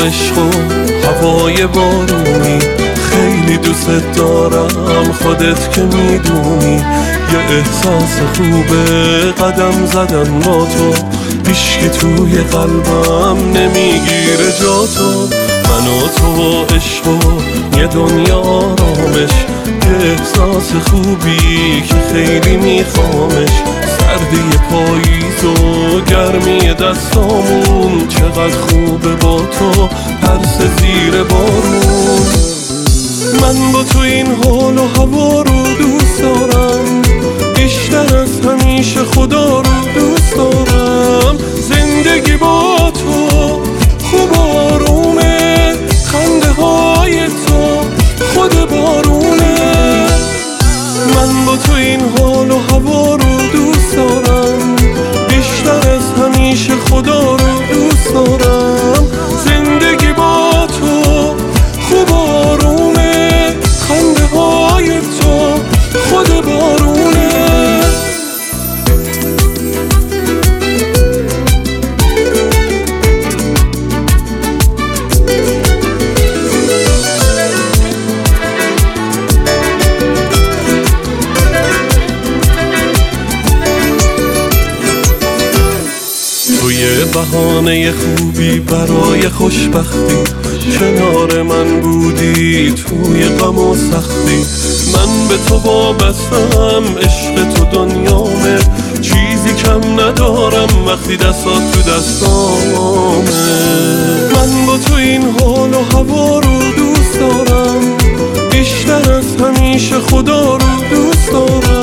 عشق و هوای بارونی، خیلی دوست دارم خودت که میدونی. یه احساس خوبه قدم زدن با تو، هیچکی توی قلبم نمیگیره جا تو. من و تو عشق و یه دنیا آرامش، یه احساس خوبی که خیلی میخوامش. سردی پاییز و گرمی دستامون، چقدر خوبه با تو پرس زیر بارون. من با تو این حال و هوا رو دوست دارم، بیشتر از همیشه خدا رو دوست دارم. زندگی با تو خوب و آرومه، خنده های تو خود بارونه. من با تو این حال و هوا رو دوست دارم، بیشتر از همیشه خدا رو دوست دارم. زندگی با تو خوب و آرومه، خنده های تو خود بارونه. توی بهانه خوبی برای خوشبختی، کنار من بودی توی غم و سختی. من به تو وابستم، عشق تو دنیامه، چیزی کم ندارم وقتی دستات تو دستامه. من با تو این حال و هوا رو دوست دارم، بیشتر از همیشه خدا رو دوست دارم.